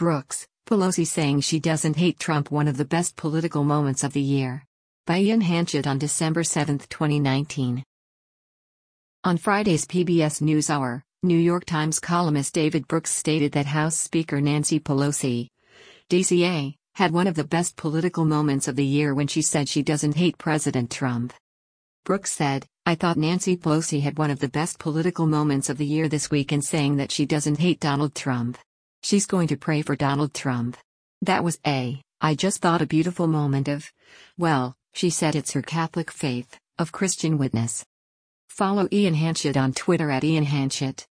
Brooks, Pelosi saying she doesn't hate Trump, one of the best political moments of the year. By Ian Hanchett on December 7, 2019. On Friday's PBS NewsHour, New York Times columnist David Brooks stated that House Speaker Nancy Pelosi, DCA, had one of the best political moments of the year when she said she doesn't hate President Trump. Brooks said, "I thought Nancy Pelosi had one of the best political moments of the year this week in saying that she doesn't hate Donald Trump. She's going to pray for Donald Trump. That was I just thought a beautiful moment of, well, she said it's her Catholic faith, of Christian witness." Follow Ian Hanchett on Twitter at Ian Hanchett.